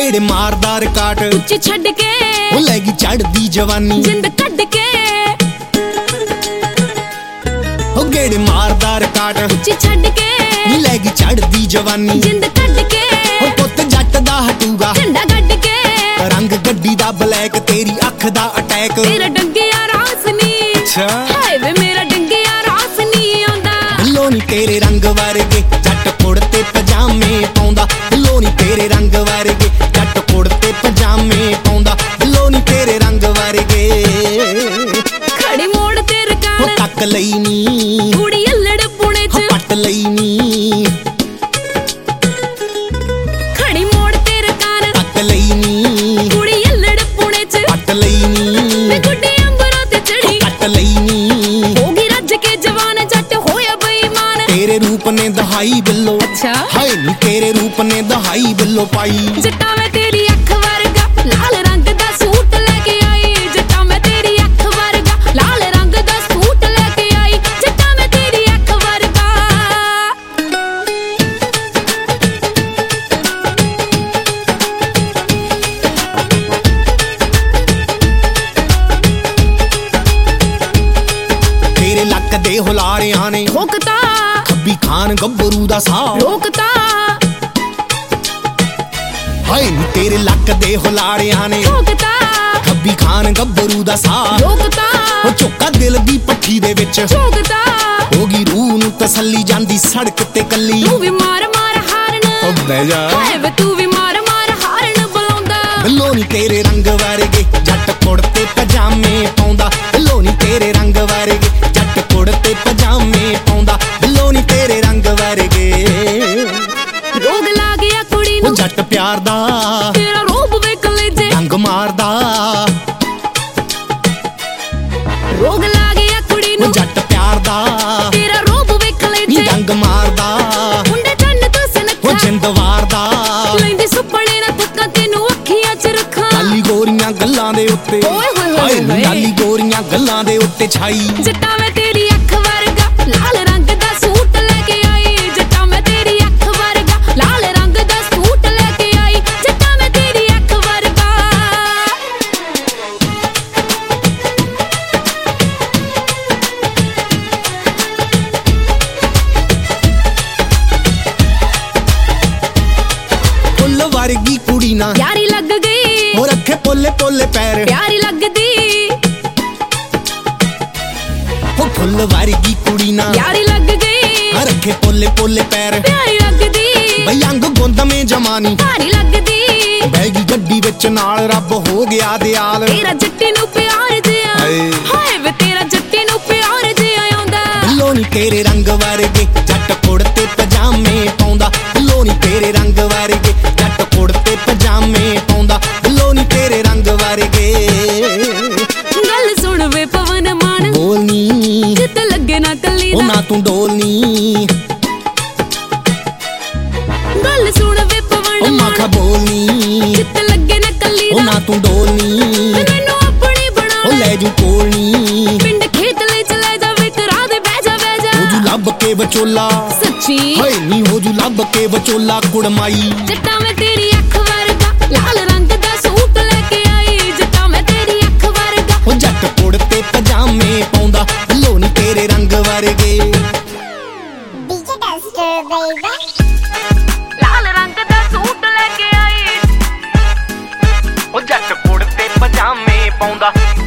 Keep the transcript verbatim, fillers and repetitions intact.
गेड़े मारदा रिकाट उच्च छड़ के ओ लैगी चढ़दी जवानी जिंद कट के ओ गेड़े मारदा रिकाट उच्च छड़ के लैगी चढ़दी जवानी जिंद कट के ओ पुत जट दा हटूगा झंडा गड्ड के रंग गड्डी दा ब्लैक तेरी अख दा अटैक तेरा डंगिया रास नी अच्छा हाय वे मेरा डंगिया रास नी आंदा लो नी तेरे रंग वर्गे जट कुड़ते पजामे पाउंदा लो नी तेरे रंग वर्गे जट कुड़ते पजामे पाउंदा लो नी तेरे रंग वर्गे खड़ी मोड़ ते रकान तक लई नी कुड़ी अल्लड़ पुणे च पट लई नी खड़ी मोड़ ते रकान तक लई नी कुड़ी अल्लड़ पुणे च पट लई नी मैं गुड्डी अंबरों ते चढ़ी कट लई नी होगी रज के जवान जट होया बेईमान तेरे रूप ने दहाई बिल्लो अच्छा हाय नी तेरे रूप ने दहाई बिल्लो पाई जट्टा मैं तेरी अख वर्गा लाल रंग दा सूट लेके आई जट्टा मैं तेरी अख वर्गा लाल रंग दा सूट लेके आई जट्टा मैं तेरी अख वर्गा तेरे लक दे हुलारियां ने ठोकता खब्बी खान गब्बरू दा सा रोकता हाय नी तेरे लक दे हुलारियां ने ठोकता खब्बी खान गब्बरू दा सा रोकता ओ चोका दिल दी पट्ठी दे विच ठोकता होगी रूह नू तसल्ली जांदी सड़क ते कल्ली तू भी मार मार हारन ओ बह जा हाय वे तू भी मार मार हारन बुलाਉਂਦਾ बिल्लो नी तेरे रंग वर्गे जट कुड़ते पजामे पाउंदा बिल्लो नी तेरे रंग वर्गे जट कुड़ते पजामे पाउंदा बिल्लो नी तेरे रंग वर्गे रोग ला गया कुड़ी ओ नू जट प्यार दा तेरा रूप वे कलेजे रंग मारदा रोग ला गया कुड़ी ओ नू जट प्यार दा तेरा रूप वे नी कलेजे रंग मारदा मुंडे चंन तो ओ सनखा जिंद वारदा ਲੈਂਦੀ ਸੁਪਨੇ ਨਾ ਥੱਕਾਂ ਤੈਨੂੰ ਅੱਖੀਆਂ 'ਚ ਰੱਖਾਂ ਲਾਲੀ ਗੋਰੀਆਂ ਗੱਲਾਂ ਦੇ ਉੱਤੇ ਓਏ ਹੋਏ ਹੋਏ ਹਾਏ ਨੀ ਹੋਏ। ਲਾਲੀ ਗੋਰੀਆਂ ਗੱਲਾਂ ਦੇ ਉੱਤੇ ਛਾਈ ਜੱਟਾ ਮੈਂ ਤੇਰੀ ਅੱਖ ਵਰਗਾ ਲਾਲ ਰੰਗ ਦਾ ਸੂਟ ਲੈ ਕੇ ਆਈ ਜੱਟਾ ਮੈਂ ਤੇਰੀ ਅੱਖ ਵਰਗਾ ਲਾਲ ਰੰਗ ਦਾ ਸੂਟ ਲੈ ਕੇ ਆਈ ਜੱਟਾ ਮੈਂ ਤੇਰੀ ਅੱਖ ਵਰਗਾ ਫੁੱਲ ਵਰਗੀ ਕੁੜੀ ਨਾ ਪਿਆਰੀ ਲੱਗ ਗਈ ਉਹ ਰੱਖੇ ਪੋਲੇ ਪੋਲੇ ਪੈਰ ਪਿਆਰੀ ਲੱਗਦੀ ਉਹ ਫੁੱਲ ਵਰਗੀ ਕੁੜੀ ਨਾ ਪਿਆਰੀ ਲੱਗ ਗਈ ਆ ਰੱਖੇ ਪੋਲੇ ਪੋਲੇ ਪੈਰ ਪਿਆਰੀ ਲੱਗਦੀ ਬਈ ਅੰਗ ਗੁੰਦ ਮੇ ਜਮਾਨੀ ਭਾਰੀ ਲੱਗਦੀ ਬੈਗੀ ਗੱਡੀ ਵਿੱਚ ਨਾਲ ਰੱਬ ਹੋ ਗਿਆ ਦਿਆਲ ਤੇਰਾ ਜੱਟੀ ਨੂੰ ਪਿਆਰ ਜਿਆ ਹਾਏ। ਹਾਏ ਵੇ ਤੇਰਾ ਜੱਟੀ ਨੂੰ ਪਿਆਰ ਜਿਆ ਆਉਂਦਾ ਬਿੱਲੋ ਨੀ ਤੇਰੇ ਰੰਗ ਵਰਗੇ ਜੱਟ ਕੁੜਤੇ ਪਜਾਮੇ ਪਾਉਂਦਾ ਬਿੱਲੋ ਨੀ ਤੇਰੇ ਰੰਗ ਵਰਗੇ ਜੱਟ ਕੁੜਤੇ ਪਜਾਮੇ ਪਾਉਂਦਾ ਬਿੱਲੋ ਨੀ ਤੇਰੇ ਰੰਗ ਵਰਗੇ ਗੱਲ ਸੁਣ ਵੇ ਪਵਨ ਮਾਨ ਬੋਲਨੀ ਜਿੱਤ ਲੱਗੇ ਨਾ ਕੱਲੀ ਉਹ ਦਾ ਨਾ ਤੂੰ ਡੋਲਨੀ ਗੱਲ ਸੁਣ ਵੇ ਉਹ ਪਵਨ ਮਾਂ ਖਾ ਮਾਨ ਬੋਲਨੀ ਜਿੱਤ ਲੱਗੇ ਨਾ ਕੱਲੀ ਉਹ ਦਾ ਨਾ ਤੂੰ ਡੋਲਨੀ ਮੈਨੂੰ ਆਪਣੀ ਬਣਾ ਉਹ ਲੈ ਜੂ ਕੋਲਨੀ ਪਿੰਡ ਖੇਤ ਲਈ ਚਲੇ ਜਾਵੇ ਕਰਾ ਦੇ ਬਹਿ ਜਾ ਬਹਿ ਹੋ ਜੂ ਜਾ ਲੱਭ ਕੇ ਵਿਚੋਲਾ ਸੱਚੀ ਹਾਏ ਨੀ ਹੋ ਜੂ ਲੱਭ ਕੇ ਵਿਚੋਲਾ ਕੁੜਮਾਈ ਜੱਟਾ ਮੈਂ ਤੇਰੀ ਅੱਖ ਵਰਗਾ ਲਾਲ ਰੰਗ ਦਾ ਸੂਟ ਲੈ ਕੇ ਆਈ ਜੱਟਾ ਮੈਂ ਤੇਰੀ ਅੱਖ ਵਰਗਾ ਉਹ ਜੱਟ ਕੁੜਤੇ ਪਜਾਮੇ ਪਾਉਂਦਾ ਬਿੱਲੋ ਨੀ ਤੇਰੇ ਰੰਗ ਵਰਗੇ D J Duster, baby. ਲਾਲ ਰੰਗ ਦਾ ਸੂਟ ਲੈ ਕੇ ਆਈ ਉਹ ਜੱਟ ਕੁੜਤੇ ਪਜਾਮੇ ਪਾਉਂਦਾ